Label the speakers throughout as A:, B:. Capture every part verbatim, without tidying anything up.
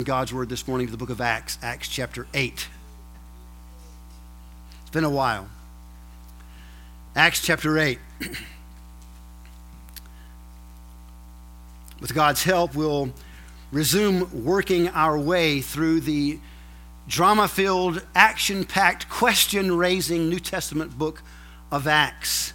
A: God's word this morning to the book of Acts, Acts chapter eight. It's been a while. Acts chapter eight. With God's help, we'll resume working our way through the drama-filled, action-packed, question-raising New Testament book of Acts.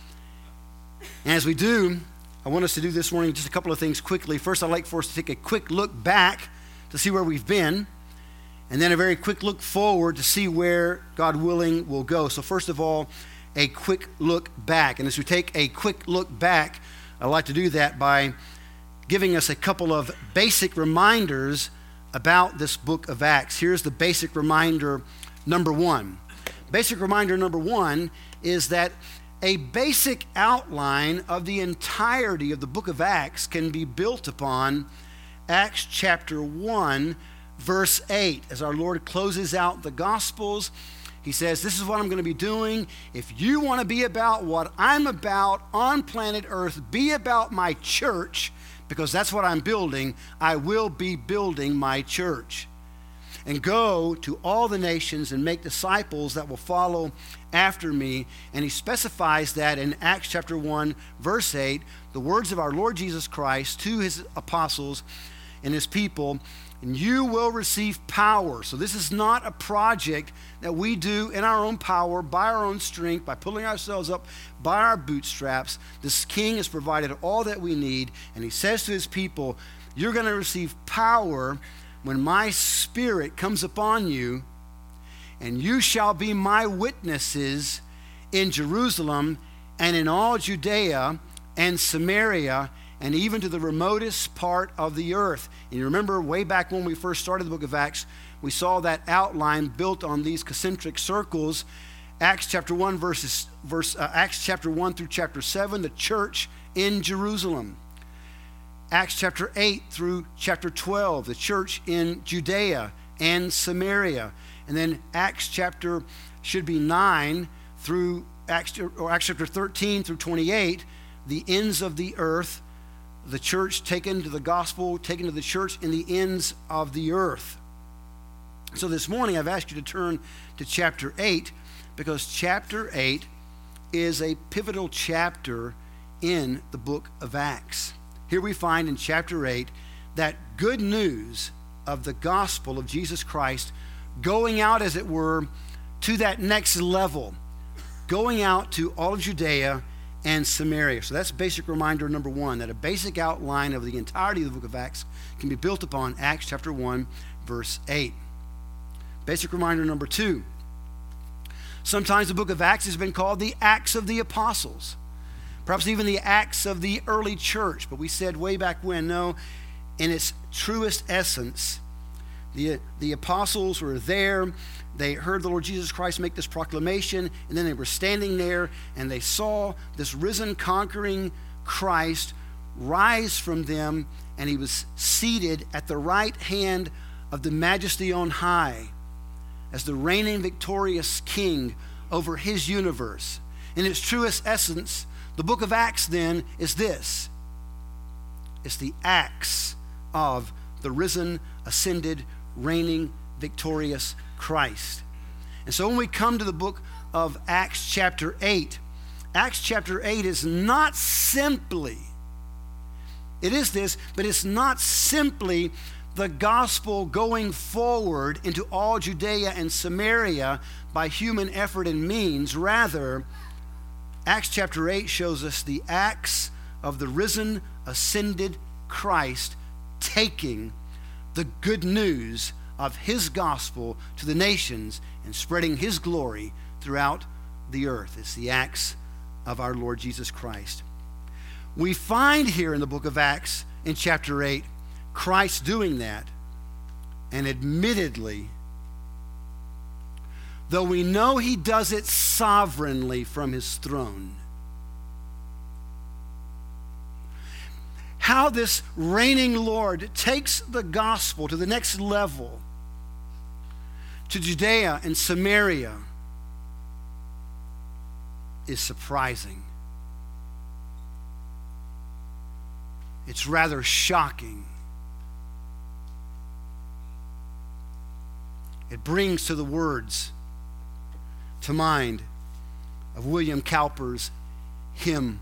A: And as we do, I want us to do this morning just a couple of things quickly. First, I'd like for us to take a quick look back to see where we've been, and then a very quick look forward to see where, God willing, we'll go. So first of all, a quick look back. And as we take a quick look back, I'd like to do that by giving us a couple of basic reminders about this book of Acts. Here's the basic reminder number one. Basic reminder number one is that a basic outline of the entirety of the book of Acts can be built upon Acts chapter one, verse eight. As our Lord closes out the Gospels, he says, this is what I'm going to be doing. If you want to be about what I'm about on planet Earth, be about my church, because that's what I'm building. I will be building my church. And go to all the nations and make disciples that will follow after me. And he specifies that in Acts chapter one, verse eight, the words of our Lord Jesus Christ to his apostles and his people, and you will receive power. So this is not a project that we do in our own power, by our own strength, by pulling ourselves up by our bootstraps. This king has provided all that we need, and he says to his people, you're going to receive power when my Spirit comes upon you, and you shall be my witnesses in Jerusalem and in all Judea and Samaria and even to the remotest part of the earth. And you remember way back when we first started the book of Acts, we saw that outline built on these concentric circles. Acts chapter one, verses, verse, uh, Acts chapter one through chapter seven, the church in Jerusalem. Acts chapter eight through chapter twelve, the church in Judea and Samaria. And then Acts chapter should be nine through Acts, or Acts chapter thirteen through twenty-eight, the ends of the earth, the church taken to the gospel, taken to the church in the ends of the earth. So this morning I've asked you to turn to chapter eight, because chapter eight is a pivotal chapter in the book of Acts. Here we find in chapter eight that good news of the gospel of Jesus Christ going out, as it were, to that next level, going out to all of Judea and Samaria. So that's basic reminder number one, that a basic outline of the entirety of the book of Acts can be built upon Acts chapter one, verse eight. Basic reminder number two, sometimes the book of Acts has been called the Acts of the Apostles, perhaps even the Acts of the early church. But we said way back when, no, in its truest essence, the, the apostles were there. They heard the Lord Jesus Christ make this proclamation, and then they were standing there, and they saw this risen, conquering Christ rise from them, and he was seated at the right hand of the Majesty on high as the reigning victorious king over his universe. In its truest essence, the book of Acts then is this. It's the acts of the risen, ascended, reigning, victorious Christ. And so when we come to the book of Acts chapter eight, Acts chapter eight is not simply, it is this, but it's not simply the gospel going forward into all Judea and Samaria by human effort and means. Rather, Acts chapter eight shows us the acts of the risen, ascended Christ taking the good news of his gospel to the nations and spreading his glory throughout the earth. It's the acts of our Lord Jesus Christ. We find here in the book of Acts in chapter eight, Christ doing that, and admittedly, though we know he does it sovereignly from his throne, how this reigning Lord takes the gospel to the next level, to Judea and Samaria, is surprising. It's rather shocking. it brings to the words to mind of William Cowper's hymn,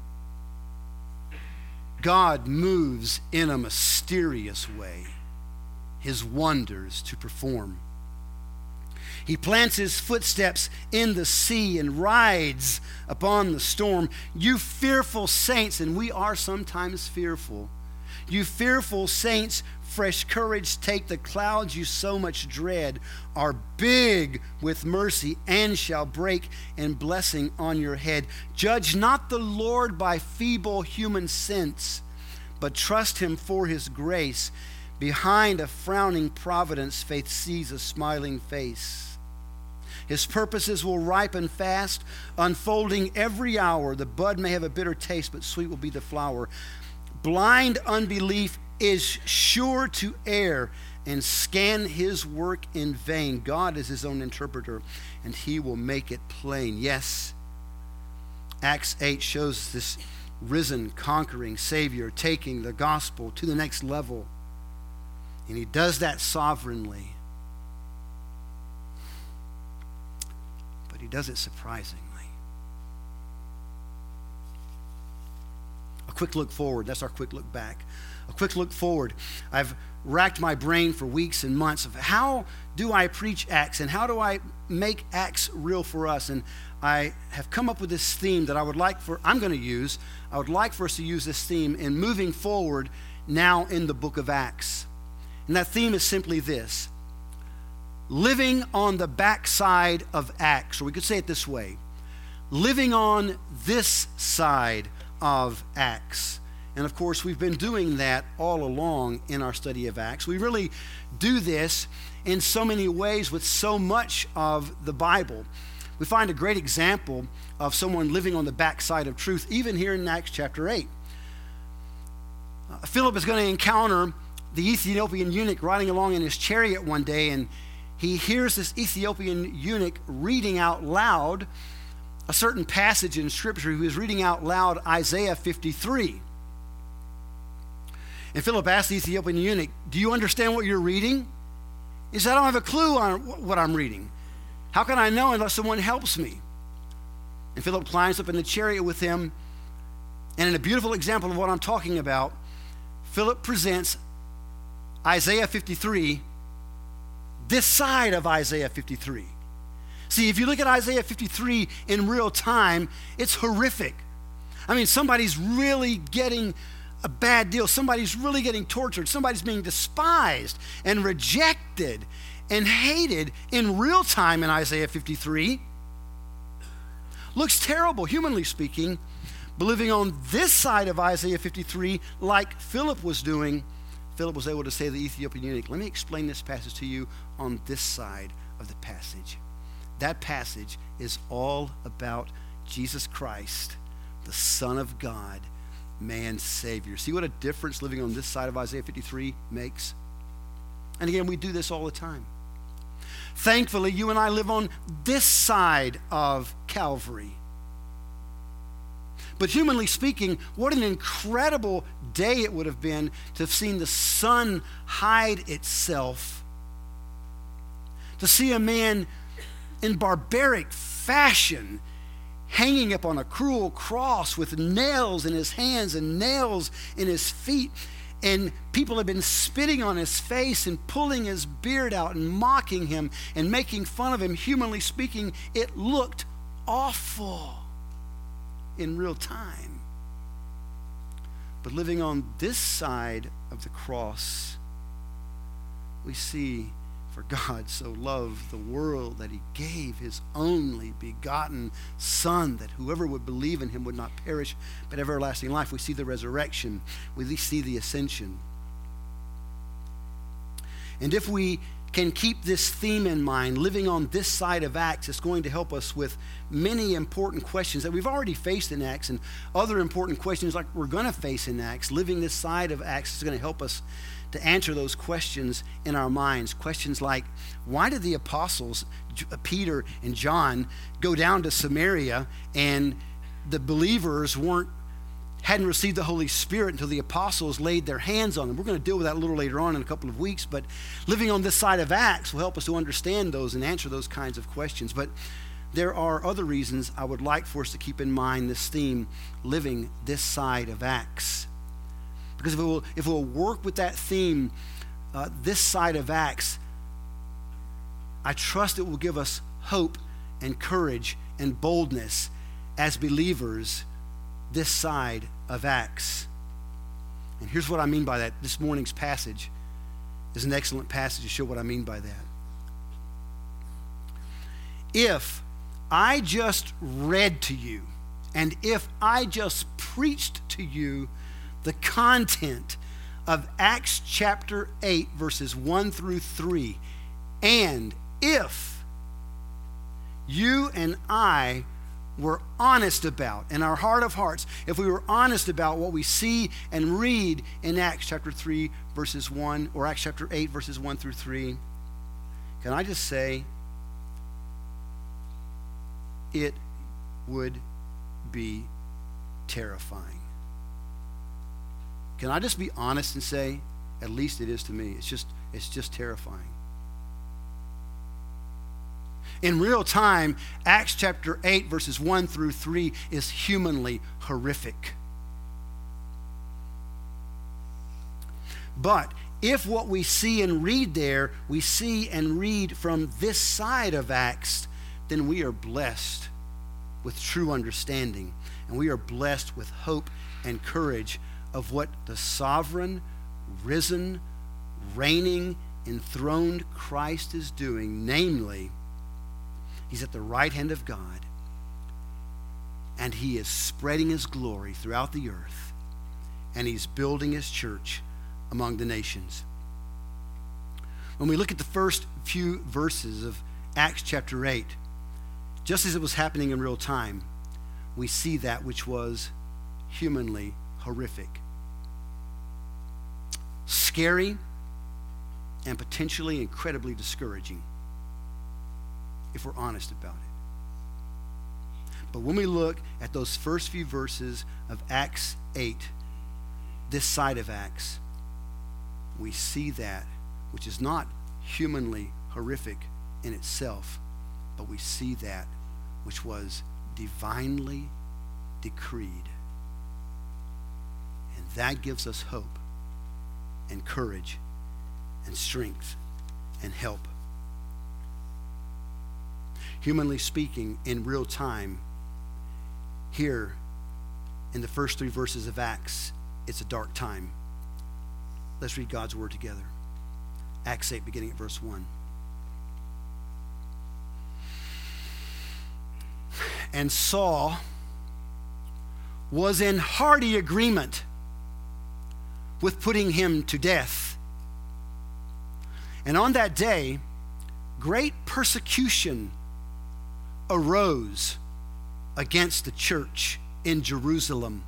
A: God moves in a mysterious way, his wonders to perform. He plants his footsteps in the sea and rides upon the storm. You fearful saints, and we are sometimes fearful, you fearful saints, fresh courage take. The clouds you so much dread are big with mercy and shall break in blessing on your head. Judge not the Lord by feeble human sense, but trust him for his grace. Behind a frowning providence, faith sees a smiling face. His purposes will ripen fast, unfolding every hour. The bud may have a bitter taste, but sweet will be the flower. Blind unbelief is sure to err and scan his work in vain. God is his own interpreter, and he will make it plain. Yes, Acts eight shows this risen, conquering Savior taking the gospel to the next level, and he does that sovereignly. But he does it surprisingly. A quick look forward. That's our quick look back. A quick look forward. I've racked my brain for weeks and months of how do I preach Acts and how do I make Acts real for us. And I have come up with this theme that I would like for, I'm going to use, I would like for us to use this theme in moving forward now in the book of Acts. And that theme is simply this: living on the backside of Acts, or we could say it this way, living on this side of Acts. And of course, we've been doing that all along in our study of Acts. We really do this in so many ways with so much of the Bible. We find a great example of someone living on the backside of truth, even here in Acts chapter eight. Uh, Philip is going to encounter the Ethiopian eunuch riding along in his chariot one day, and he hears this Ethiopian eunuch reading out loud a certain passage in Scripture. He was reading out loud Isaiah fifty-three. And Philip asked the Ethiopian eunuch, do you understand what you're reading? He said, I don't have a clue on what I'm reading. How can I know unless someone helps me? And Philip climbs up in the chariot with him, and in a beautiful example of what I'm talking about, Philip presents Isaiah fifty-three this side of Isaiah fifty-three. See, if you look at Isaiah fifty-three in real time, it's horrific. I mean, somebody's really getting a bad deal. Somebody's really getting tortured. Somebody's being despised and rejected and hated in real time in Isaiah fifty-three. Looks terrible, humanly speaking. But living on this side of Isaiah fifty-three, like Philip was doing, Philip was able to say to the Ethiopian eunuch, let me explain this passage to you on this side of the passage. That passage is all about Jesus Christ, the Son of God, man's Savior. See what a difference living on this side of Isaiah fifty-three makes? And again, we do this all the time. Thankfully, you and I live on this side of Calvary. But humanly speaking, what an incredible day it would have been to have seen the sun hide itself, to see a man in barbaric fashion hanging up on a cruel cross with nails in his hands and nails in his feet. And people have been spitting on his face and pulling his beard out and mocking him and making fun of him. Humanly speaking, it looked awful in real time. But living on this side of the cross, we see, for God so loved the world that he gave his only begotten Son, that whoever would believe in him would not perish but have everlasting life. We see the resurrection. We see the ascension. And if we can keep this theme in mind, living on this side of Acts, it's going to help us with many important questions that we've already faced in Acts, and other important questions like we're going to face in Acts. Living this side of Acts is going to help us to answer those questions in our minds. Questions like, why did the apostles, Peter and John, go down to Samaria and the believers weren't hadn't received the Holy Spirit until the apostles laid their hands on them. We're going to deal with that a little later on in a couple of weeks, but living on this side of Acts will help us to understand those and answer those kinds of questions. But there are other reasons I would like for us to keep in mind this theme, living this side of Acts. Because if it will, if it will work with that theme, uh, this side of Acts, I trust it will give us hope and courage and boldness as believers this side of Acts. And here's what I mean by that. This morning's passage is an excellent passage to show what I mean by that. If I just read to you, and if I just preached to you the content of Acts chapter eight, verses one through three, and if you and I were honest about, in our heart of hearts, if we were honest about what we see and read in Acts chapter three, verses one, or Acts chapter eight, verses one through three, can I just say, it would be terrifying. Can I just be honest and say, at least it is to me, it's just, it's just terrifying. In real time, Acts chapter eight, verses one through three is humanly horrific. But if what we see and read there, we see and read from this side of Acts, then we are blessed with true understanding. And we are blessed with hope and courage of what the sovereign, risen, reigning, enthroned Christ is doing. Namely, he's at the right hand of God, and he is spreading his glory throughout the earth, and he's building his church among the nations. When we look at the first few verses of Acts chapter eight, just as it was happening in real time, we see that which was humanly horrific, scary, and potentially incredibly discouraging, if we're honest about it. But when we look at those first few verses of Acts eight, this side of Acts, we see that which is not humanly horrific in itself, but we see that which was divinely decreed. And that gives us hope and courage and strength and help. Humanly speaking, in real time, here in the first three verses of Acts, it's a dark time. Let's read God's word together. Acts eight, beginning at verse one. And Saul was in hearty agreement with putting him to death. And on that day, great persecution arose against the church in Jerusalem.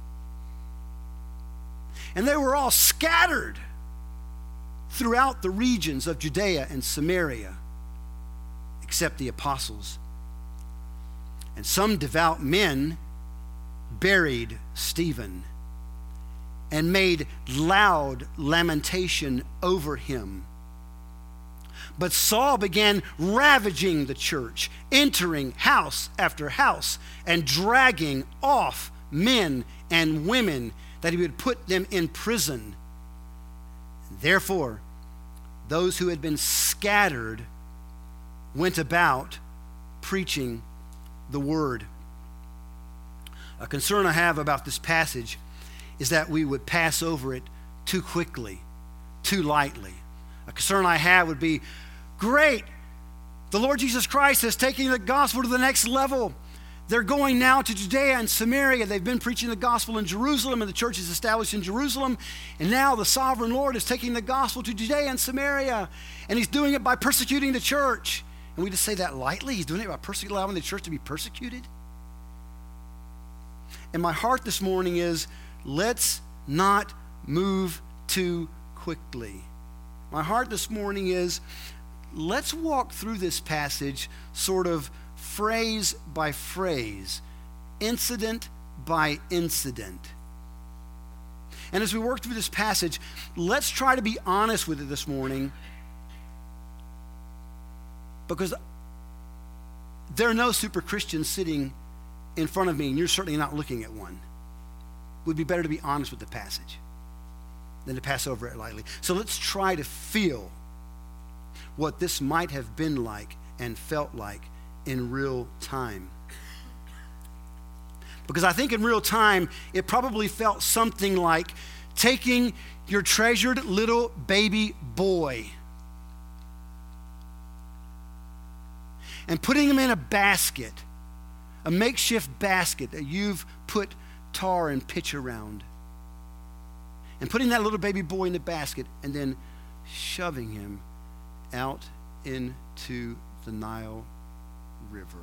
A: And they were all scattered throughout the regions of Judea and Samaria, except the apostles. And some devout men buried Stephen and made loud lamentation over him. But Saul began ravaging the church, entering house after house and dragging off men and women that he would put them in prison. Therefore, those who had been scattered went about preaching the word. A concern I have about this passage is that we would pass over it too quickly, too lightly. A concern I have would be, great, the Lord Jesus Christ is taking the gospel to the next level. They're going now to Judea and Samaria. They've been preaching the gospel in Jerusalem, and the church is established in Jerusalem. And now the sovereign Lord is taking the gospel to Judea and Samaria, and he's doing it by persecuting the church. And we just say that lightly? He's doing it by persecuting, allowing the church to be persecuted? And my heart this morning is, let's not move too quickly. My heart this morning is, let's walk through this passage sort of phrase by phrase, incident by incident, And as we work through this passage, let's try to be honest with it this morning, because there are no super Christians sitting in front of me, and you're certainly not looking at one. It would be better to be honest with the passage than to pass over it lightly. So let's try to feel what this might have been like and felt like in real time. Because I think in real time, it probably felt something like taking your treasured little baby boy and putting him in a basket, a makeshift basket that you've put tar and pitch around, and putting that little baby boy in the basket and then shoving him out into the Nile River,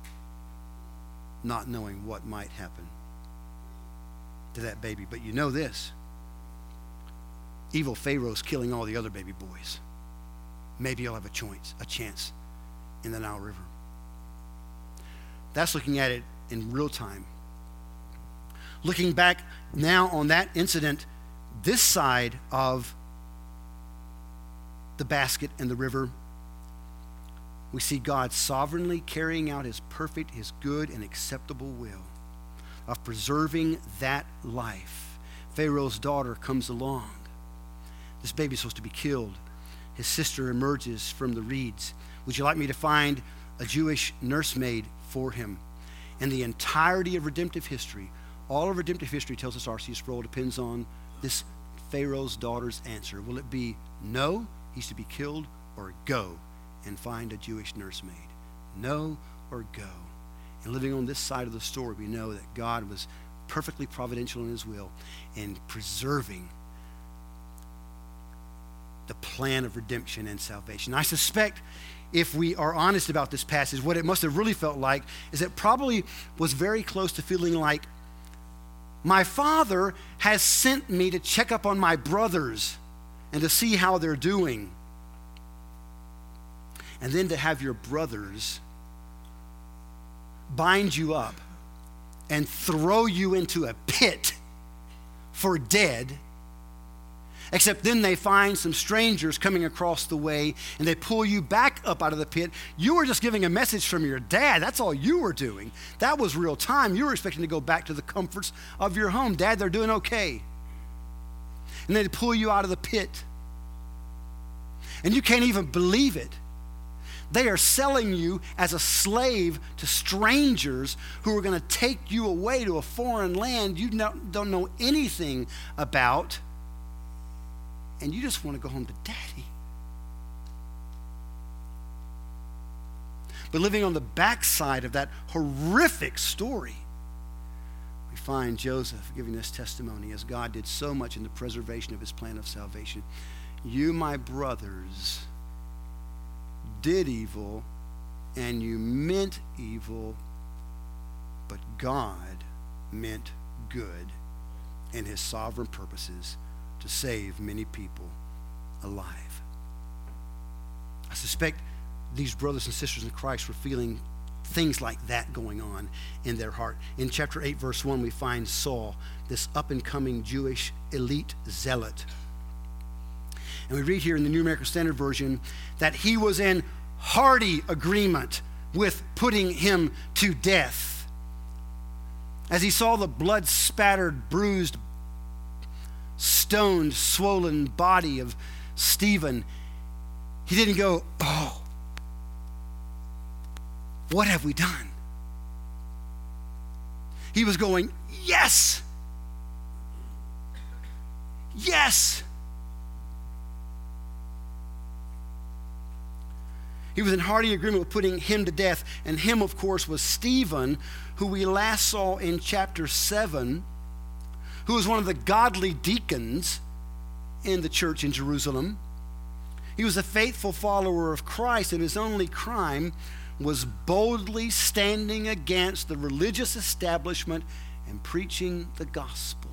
A: not knowing what might happen to that baby. But you know this: evil Pharaoh's killing all the other baby boys. Maybe you'll have a chance, a chance in the Nile River. That's looking at it in real time. Looking back now on that incident, this side of the basket and the river, we see God sovereignly carrying out his perfect, his good and acceptable will of preserving that life. Pharaoh's daughter comes along. This baby's supposed to be killed. His sister emerges from the reeds. Would you like me to find a Jewish nursemaid for him? And the entirety of redemptive history, all of redemptive history, tells us R C Sproul, depends on this Pharaoh's daughter's answer. Will it be no, he's to be killed, or go and find a Jewish nursemaid? No or go. And living on this side of the story, we know that God was perfectly providential in his will in preserving the plan of redemption and salvation. I suspect if we are honest about this passage, what it must have really felt like is it probably was very close to feeling like, my father has sent me to check up on my brothers and to see how they're doing. And then to have your brothers bind you up and throw you into a pit for dead, except then they find some strangers coming across the way and they pull you back up out of the pit. You were just giving a message from your dad. That's all you were doing. That was real time. You were expecting to go back to the comforts of your home. Dad, they're doing okay. And they pull you out of the pit. And you can't even believe it. They are selling you as a slave to strangers who are going to take you away to a foreign land you don't know anything about. And you just want to go home to daddy. But living on the backside of that horrific story, we find Joseph giving this testimony as God did so much in the preservation of his plan of salvation. You, my brothers, did evil, and you meant evil, but God meant good in his sovereign purposes to save many people alive. I suspect these brothers and sisters in Christ were feeling things like that going on in their heart. In chapter eight, verse one, we find Saul, this up-and-coming Jewish elite zealot. And we read here in the New American Standard Version that he was in hearty agreement with putting him to death. As he saw the blood-spattered, bruised, stoned, swollen body of Stephen, he didn't go, oh, what have we done? He was going, yes, yes. He was in hearty agreement with putting him to death. And him, of course, was Stephen, who we last saw in chapter seven, who was one of the godly deacons in the church in Jerusalem. He was a faithful follower of Christ, and his only crime was boldly standing against the religious establishment and preaching the gospel.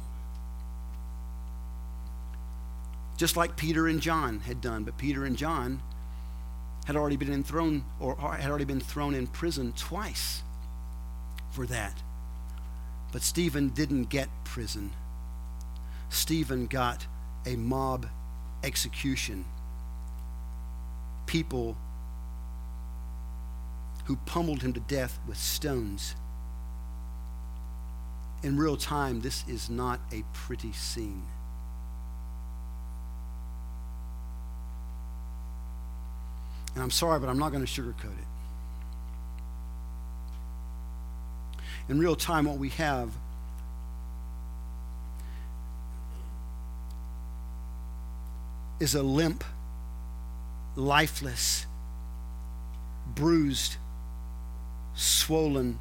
A: Just like Peter and John had done, but Peter and John had already been enthroned or had already been thrown in prison twice for that. But Stephen didn't get prison. Stephen got a mob execution. People who pummeled him to death with stones. In real time, this is not a pretty scene. And I'm sorry, but I'm not going to sugarcoat it. In real time, what we have is a limp, lifeless, bruised, swollen,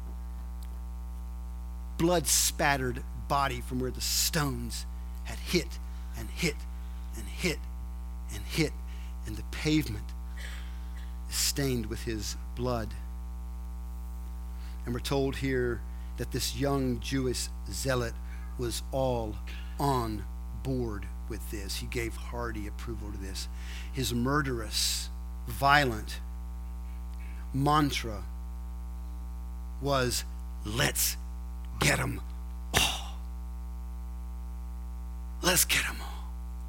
A: blood-spattered body from where the stones had hit and hit and hit and hit, and the pavement is stained with his blood. And we're told here that this young Jewish zealot was all on board with this. He gave hearty approval to this. His murderous, violent mantra was, let's get them all. Let's get them all.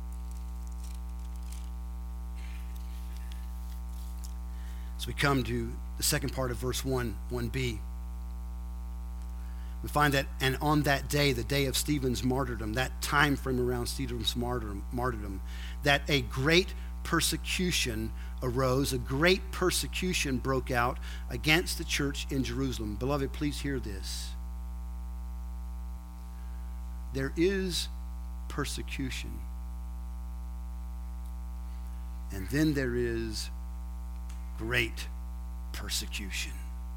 A: So we come to the second part of verse one, one b. We find that, and on that day, the day of Stephen's martyrdom, that time frame around Stephen's martyrdom, martyrdom, that a great persecution arose, a great persecution broke out against the church in Jerusalem. Beloved, please hear this. There is persecution, and then there is great persecution.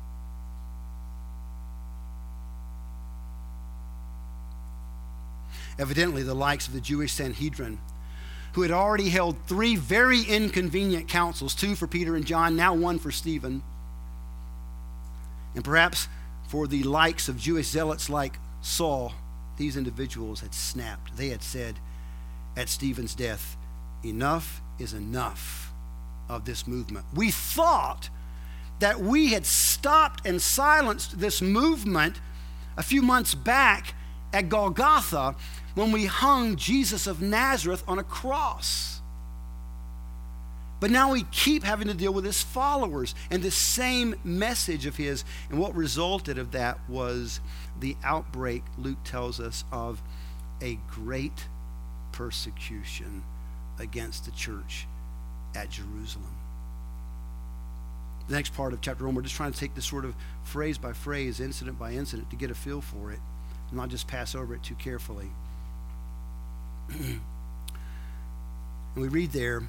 A: Evidently, the likes of the Jewish Sanhedrin, who had already held three very inconvenient councils, two for Peter and John, now one for Stephen, and perhaps for the likes of Jewish zealots like Saul, these individuals had snapped. They had said at Stephen's death, enough is enough of this movement. We thought that we had stopped and silenced this movement a few months back at Golgotha when we hung Jesus of Nazareth on a cross. But now we keep having to deal with his followers and this same message of his. And what resulted of that was the outbreak, Luke tells us, of a great persecution against the church at Jerusalem. The next part of chapter one, we're just trying to take this sort of phrase by phrase, incident by incident, to get a feel for it and not just pass over it too carefully. And we read there,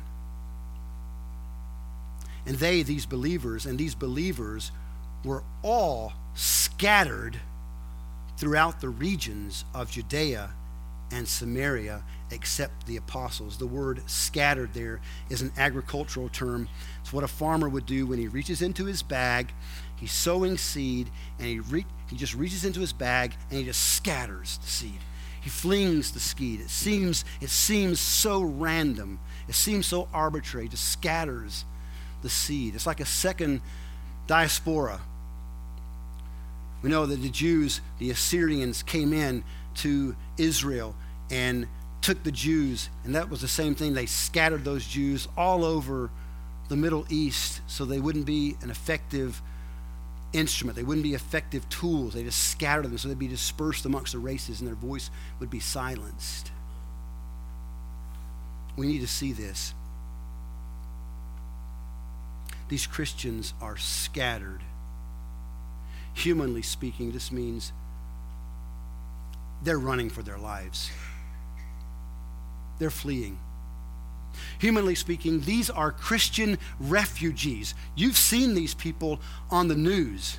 A: and they, these believers, and these believers were all scattered throughout the regions of Judea and Samaria, except the apostles. The word scattered there is an agricultural term. It's what a farmer would do when he reaches into his bag, he's sowing seed, and he, re- he just reaches into his bag and he just scatters the seed. He flings the seed. It seems, it seems so random. It seems so arbitrary. He just scatters the seed. It's like a second diaspora. We know that the Jews, the Assyrians, came in to Israel and took the Jews, and that was the same thing. They scattered those Jews all over the Middle East so they wouldn't be an effective instrument. They wouldn't be effective tools. They just scattered them so they'd be dispersed amongst the races and their voice would be silenced. We need to see this. These Christians are scattered. Humanly speaking, this means they're running for their lives. They're fleeing. Humanly speaking, these are Christian refugees. You've seen these people on the news.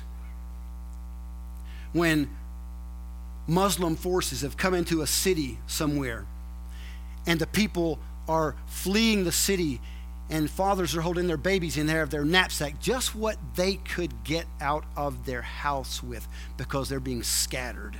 A: When Muslim forces have come into a city somewhere and the people are fleeing the city and fathers are holding their babies in there of their knapsack, just what they could get out of their house with because they're being scattered.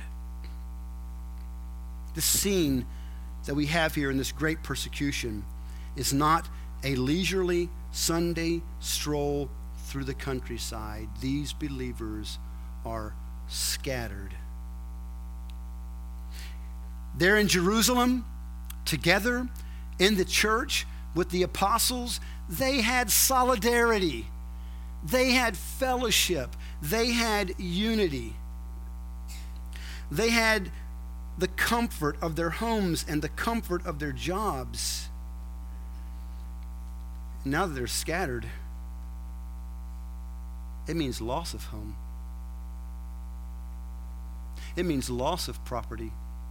A: The scene that we have here in this great persecution is not a leisurely Sunday stroll through the countryside. These believers are scattered. There in Jerusalem, together in the church with the apostles, they had solidarity. They had fellowship. They had unity. They had the comfort of their homes and the comfort of their jobs. Now that they're scattered, it means loss of home. It means loss of property,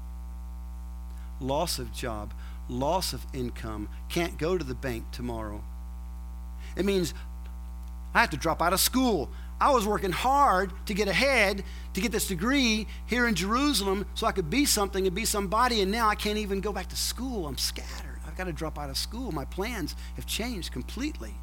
A: loss of job, loss of income. Can't go to the bank tomorrow. It means I have to drop out of school. I was working hard to get ahead, to get this degree here in Jerusalem so I could be something and be somebody, and now I can't even go back to school. I'm scattered. I've got to drop out of school. My plans have changed completely.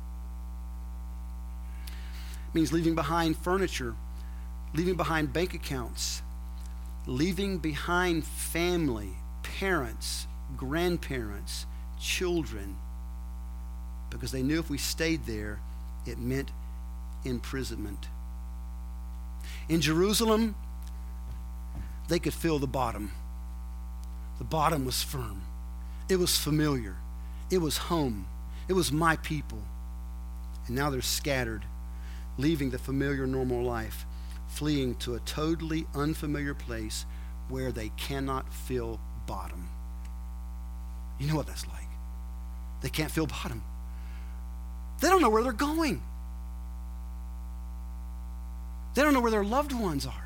A: It means leaving behind furniture, leaving behind bank accounts, leaving behind family, parents, grandparents, children, because they knew if we stayed there, it meant imprisonment. In Jerusalem, they could feel the bottom. The bottom was firm. It was familiar. It was home. It was my people. And now they're scattered, leaving the familiar normal life, fleeing to a totally unfamiliar place where they cannot feel bottom. You know what that's like. They can't feel bottom. They don't know where they're going. They don't know where their loved ones are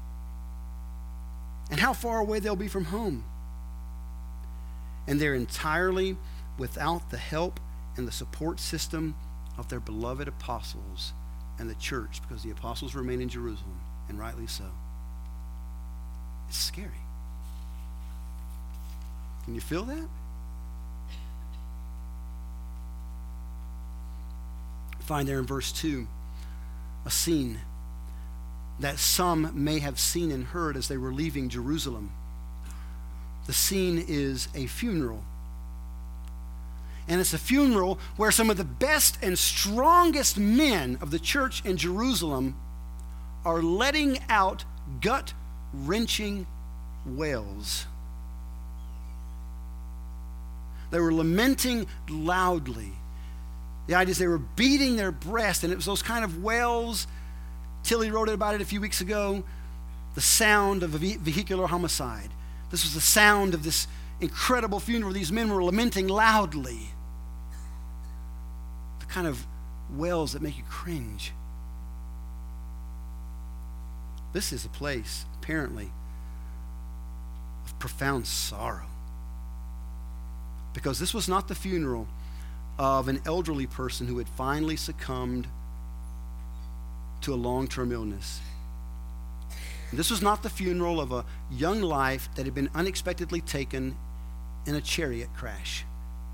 A: and how far away they'll be from home. And they're entirely without the help and the support system of their beloved apostles and the church, because the apostles remain in Jerusalem, and rightly so. It's scary. Can you feel that? We find there in verse two a scene that some may have seen and heard as they were leaving Jerusalem. The scene is a funeral. And it's a funeral where some of the best and strongest men of the church in Jerusalem are letting out gut-wrenching wails. They were lamenting loudly. The idea is they were beating their breast, and it was those kind of wails. Tilly wrote about it a few weeks ago, the sound of a vehicular homicide. This was the sound of this incredible funeral. These men were lamenting loudly. The kind of wails that make you cringe. This is a place, apparently, of profound sorrow. Because this was not the funeral of an elderly person who had finally succumbed to a long-term illness. This was not the funeral of a young life that had been unexpectedly taken in a chariot crash.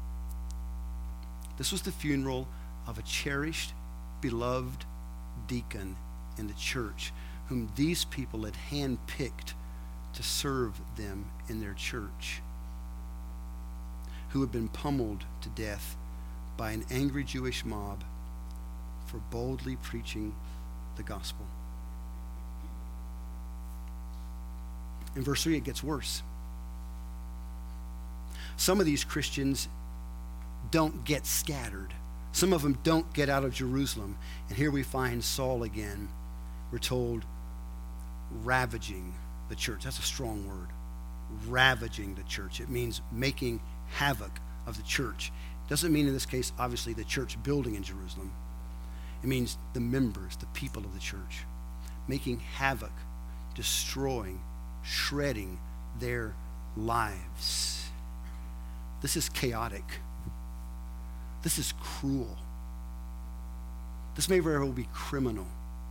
A: This was the funeral of a cherished, beloved deacon in the church whom these people had handpicked to serve them in their church, who had been pummeled to death by an angry Jewish mob for boldly preaching the gospel. In verse three, it gets worse. Some of these Christians don't get scattered. Some of them don't get out of Jerusalem. And here we find Saul again. We're told ravaging the church. That's a strong word. Ravaging the church. It means making havoc of the church. It doesn't mean in this case, obviously, the church building in Jerusalem. It means the members, the people of the church, making havoc, destroying, shredding their lives. This is chaotic. This is cruel. This may very well be criminal.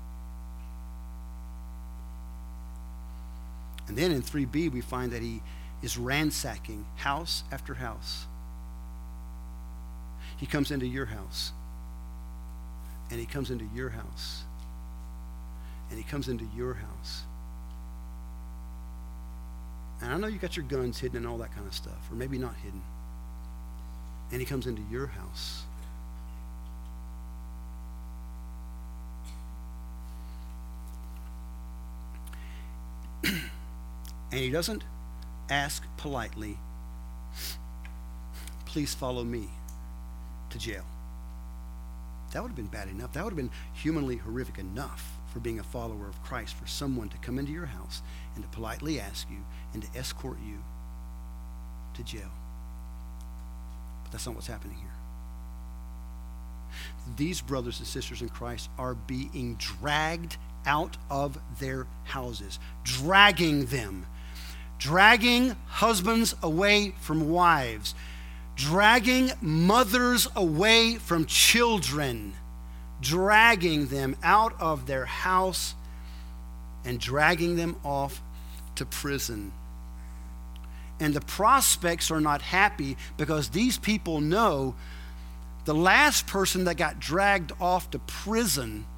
A: And then in three B, we find that he is ransacking house after house. He comes into your house. And he comes into your house. And he comes into your house. And I know you got your guns hidden and all that kind of stuff, or maybe not hidden. And he comes into your house. And he doesn't ask politely, please follow me to jail. That would have been bad enough. That would have been humanly horrific enough for being a follower of Christ, for someone to come into your house and to politely ask you and to escort you to jail. But that's not what's happening here. These brothers and sisters in Christ are being dragged out of their houses, dragging them, dragging husbands away from wives, dragging mothers away from children, dragging them out of their house and dragging them off to prison. And the prospects are not happy because these people know the last person that got dragged off to prison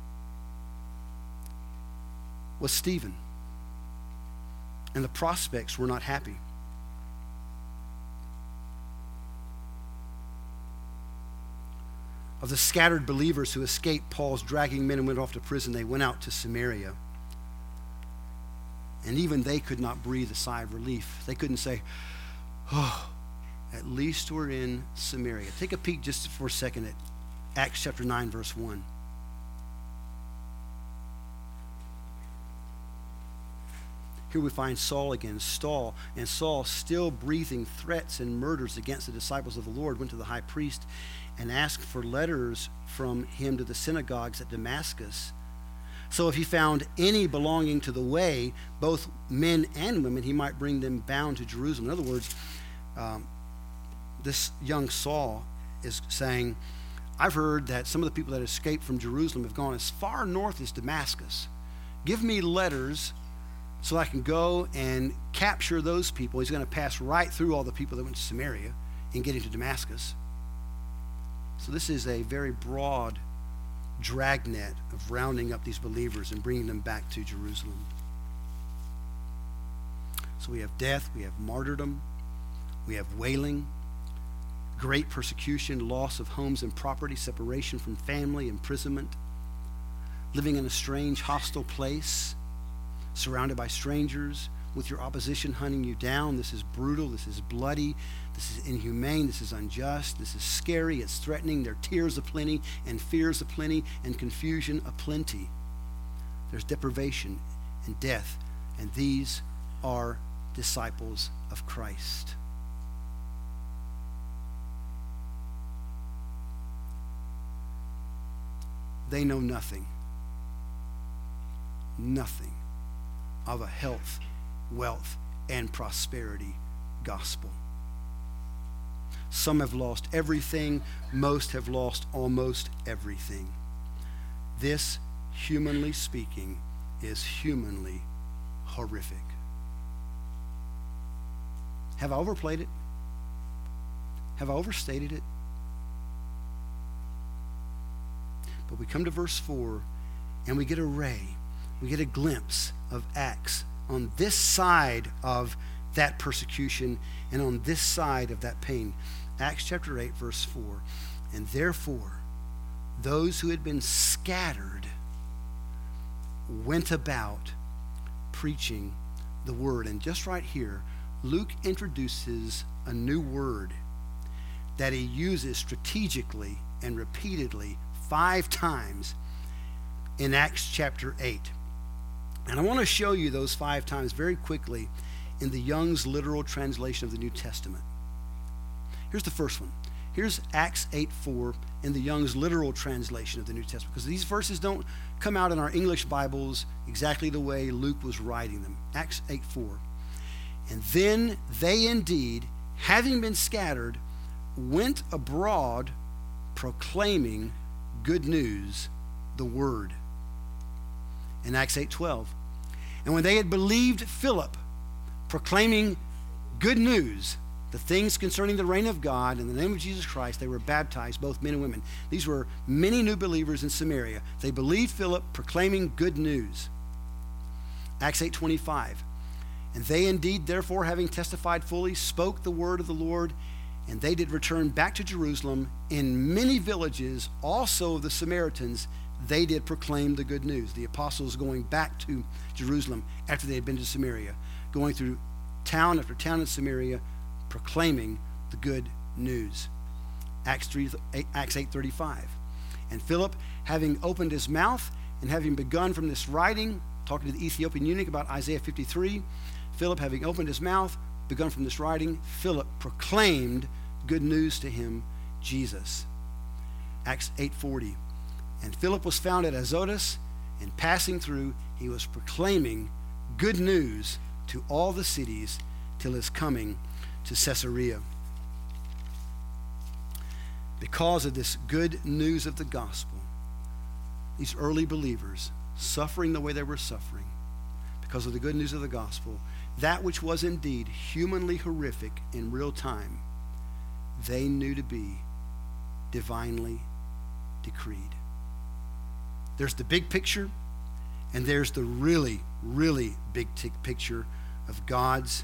A: was Stephen. And the prospects were not happy. Of the scattered believers who escaped Paul's dragging men and went off to prison, they went out to Samaria. And even they could not breathe a sigh of relief. They couldn't say, oh, at least we're in Samaria. Take a peek just for a second at Acts chapter nine, verse one. Here we find Saul again, Saul, and Saul, still breathing threats and murders against the disciples of the Lord, went to the high priest and asked for letters from him to the synagogues at Damascus. So if he found any belonging to the way, both men and women, he might bring them bound to Jerusalem. In other words, um, this young Saul is saying, I've heard that some of the people that escaped from Jerusalem have gone as far north as Damascus. Give me letters so I can go and capture those people. He's going to pass right through all the people that went to Samaria and get into Damascus. So this is a very broad dragnet of rounding up these believers and bringing them back to Jerusalem. So we have death, we have martyrdom, we have wailing, great persecution, loss of homes and property, separation from family, imprisonment, living in a strange, hostile place, surrounded by strangers, with your opposition hunting you down. This is brutal, this is bloody, this is inhumane, this is unjust, this is scary, it's threatening. There are tears aplenty and fears aplenty and confusion aplenty. There's deprivation and death, and these are disciples of Christ. They know nothing, nothing of a health, wealth, and prosperity gospel. Some have lost everything. Most have lost almost everything. This, humanly speaking, is humanly horrific. Have I overplayed it? Have I overstated it? But we come to verse four and we get a ray, we get a glimpse of Acts on this side of that persecution and on this side of that pain. Acts chapter eight, verse four. And therefore, those who had been scattered went about preaching the word. And just right here, Luke introduces a new word that he uses strategically and repeatedly five times in Acts chapter eight. And I want to show you those five times very quickly in the Young's literal translation of the New Testament. Here's the first one. Here's Acts eight four in the Young's literal translation of the New Testament, because these verses don't come out in our English Bibles exactly the way Luke was writing them. Acts eight four. And then they indeed, having been scattered, went abroad proclaiming good news, the word. In Acts eight twelve. And when they had believed Philip, proclaiming good news, the things concerning the reign of God in the name of Jesus Christ, they were baptized, both men and women. These were many new believers in Samaria. They believed Philip, proclaiming good news. Acts eight twenty-five. And they indeed, therefore, having testified fully, spoke the word of the Lord, and they did return back to Jerusalem. In many villages, also of the Samaritans, they did proclaim the good news. The apostles going back to Jerusalem after they had been to Samaria, going through town after town in Samaria, proclaiming the good news. Acts three, Acts eight thirty-five. And Philip, having opened his mouth and having begun from this writing, talking to the Ethiopian eunuch about Isaiah fifty-three, Philip, having opened his mouth, begun from this writing, Philip proclaimed good news to him, Jesus. Acts eight forty. And Philip was found at Azotus, and passing through, he was proclaiming good news to all the cities till his coming to Caesarea. Because of this good news of the gospel, these early believers, suffering the way they were suffering, because of the good news of the gospel, that which was indeed humanly horrific in real time, they knew to be divinely decreed. There's the big picture, and there's the really, really big t- picture of God's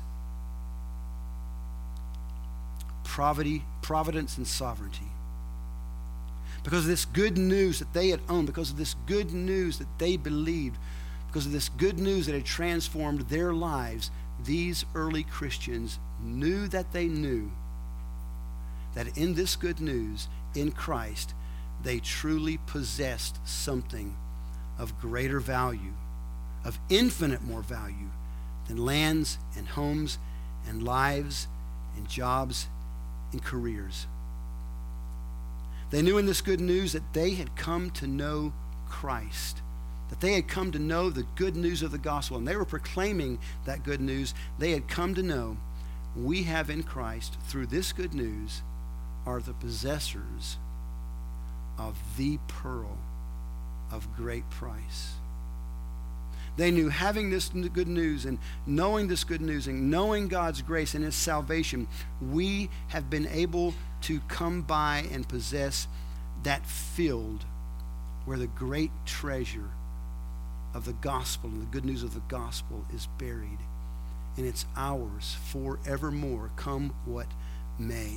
A: providence, providence and sovereignty. Because of this good news that they had owned, because of this good news that they believed, because of this good news that had transformed their lives, these early Christians knew that they knew that in this good news, in Christ, they truly possessed something of greater value, of infinite more value than lands and homes and lives and jobs and careers. They knew in this good news that they had come to know Christ, that they had come to know the good news of the gospel, and they were proclaiming that good news. They had come to know we have in Christ, through this good news, are the possessors of the pearl of great price. They knew having this good news and knowing this good news and knowing God's grace and his salvation, we have been able to come by and possess that field where the great treasure of the gospel and the good news of the gospel is buried. And it's ours forevermore, come what may.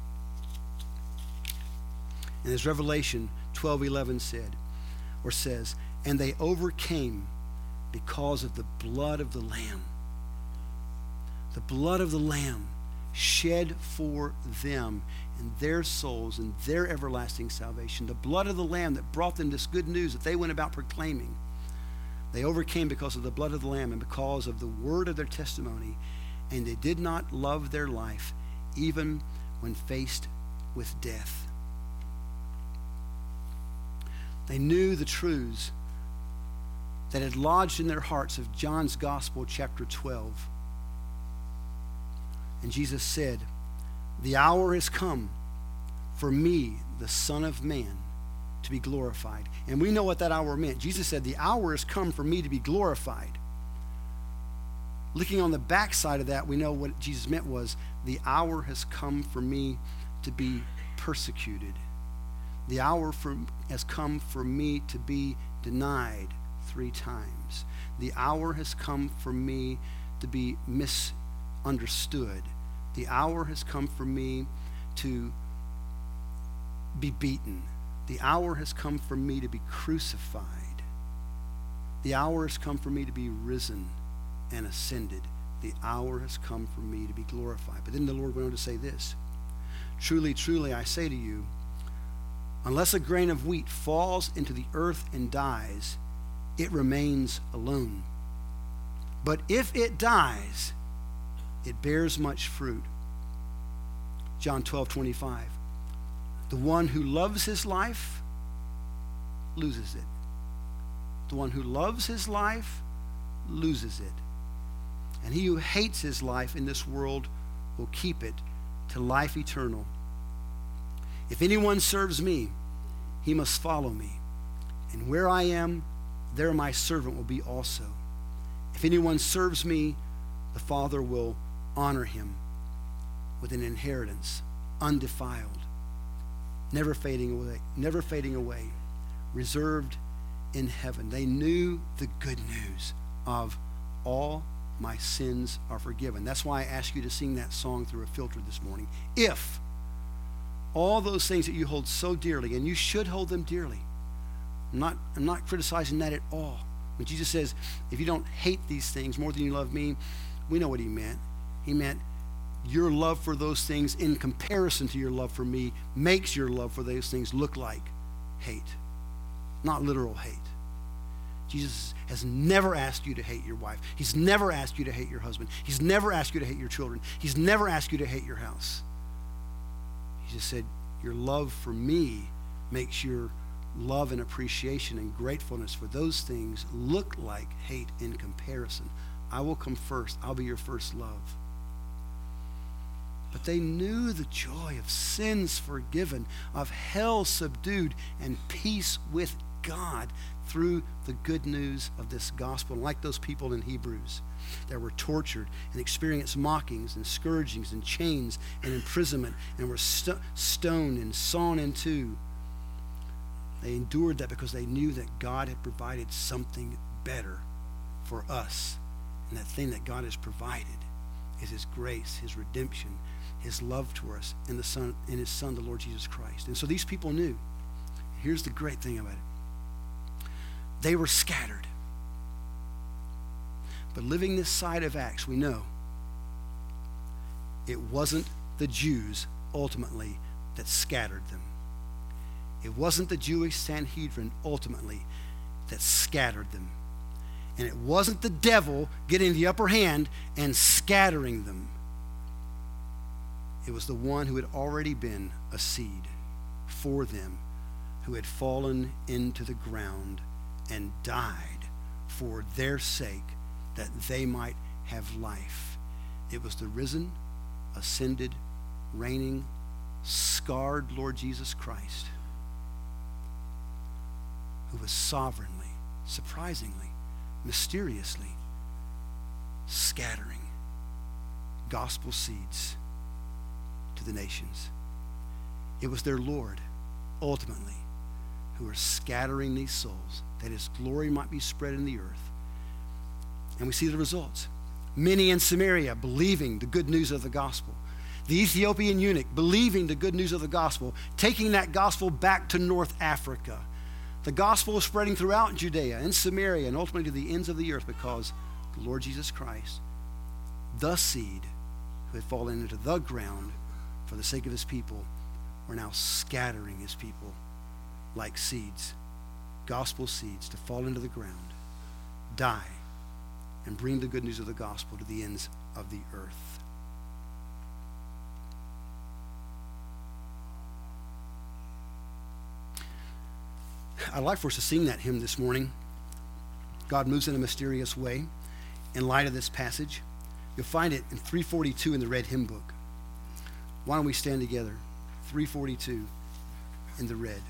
A: And as Revelation twelve eleven said, or says, and they overcame because of the blood of the Lamb. The blood of the Lamb shed for them and their souls and their everlasting salvation. The blood of the Lamb that brought them this good news that they went about proclaiming. They overcame because of the blood of the Lamb and because of the word of their testimony, and they did not love their life even when faced with death. They knew the truths that had lodged in their hearts of John's Gospel, chapter twelve. And Jesus said, the hour has come for me, the Son of Man, to be glorified. And we know what that hour meant. Jesus said, the hour has come for me to be glorified. Looking on the backside of that, we know what Jesus meant was, the hour has come for me to be persecuted. The hour for, has come for me to be denied three times. The hour has come for me to be misunderstood. The hour has come for me to be beaten. The hour has come for me to be crucified. The hour has come for me to be risen and ascended. The hour has come for me to be glorified. But then the Lord went on to say this, truly, truly, I say to you, unless a grain of wheat falls into the earth and dies, it remains alone. But if it dies, it bears much fruit. John twelve twenty-five. The one who loves his life loses it. The one who loves his life loses it. And he who hates his life in this world will keep it to life eternal. If anyone serves me, he must follow me. And where I am, there my servant will be also. If anyone serves me, the Father will honor him with an inheritance, undefiled, never fading away, never fading away, reserved in heaven. They knew the good news of all my sins are forgiven. That's why I asked you to sing that song through a filter this morning. If all those things that you hold so dearly, and you should hold them dearly. I'm not, I'm not criticizing that at all. When Jesus says, if you don't hate these things more than you love me, we know what he meant. He meant your love for those things in comparison to your love for me makes your love for those things look like hate, not literal hate. Jesus has never asked you to hate your wife. He's never asked you to hate your husband. He's never asked you to hate your children. He's never asked you to hate your house. He just said, your love for me makes your love and appreciation and gratefulness for those things look like hate in comparison. I will come first. I'll be your first love. But they knew the joy of sins forgiven, of hell subdued, and peace with God through the good news of this gospel. And like those people in Hebrews that were tortured and experienced mockings and scourgings and chains and imprisonment and were st- stoned and sawn in two. They endured that because they knew that God had provided something better for us. And that thing that God has provided is his grace, his redemption, his love to us in the Son, in his Son, the Lord Jesus Christ. And so these people knew. Here's the great thing about it. They were scattered. But living this side of Acts, we know it wasn't the Jews ultimately that scattered them. It wasn't the Jewish Sanhedrin ultimately that scattered them. And it wasn't the devil getting the upper hand and scattering them. It was the one who had already been a seed for them, who had fallen into the ground and died for their sake, that they might have life. It was the risen, ascended, reigning, scarred Lord Jesus Christ, who was sovereignly, surprisingly, mysteriously scattering gospel seeds to the nations. It was their Lord, ultimately, who was scattering these souls, that his glory might be spread in the earth. And we see the results. Many in Samaria believing the good news of the gospel. The Ethiopian eunuch believing the good news of the gospel, taking that gospel back to North Africa. The gospel was spreading throughout Judea and Samaria and ultimately to the ends of the earth because the Lord Jesus Christ, the seed who had fallen into the ground for the sake of his people, were now scattering his people like seeds, gospel seeds, to fall into the ground, die, and bring the good news of the gospel to the ends of the earth. I'd like for us to sing that hymn this morning. God moves in a mysterious way. In light of this passage, you'll find it in three forty-two in the red hymn book. Why don't we stand together? three forty-two in the red.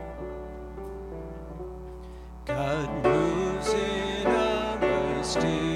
B: God moves in a mysterious